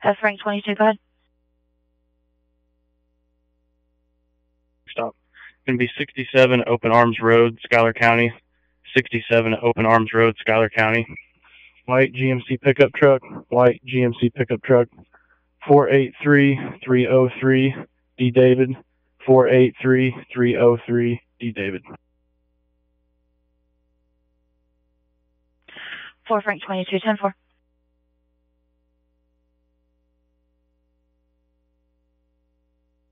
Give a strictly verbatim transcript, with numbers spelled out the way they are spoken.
F Frank twenty-two, go ahead. Stop. Going to be sixty-seven Open Arms Road, Schuyler County. sixty-seven Open Arms Road, Schuyler County. White G M C pickup truck. White G M C pickup truck. four eight three three oh three D David. four eight three three oh three D David. four Frank twenty-two, ten four.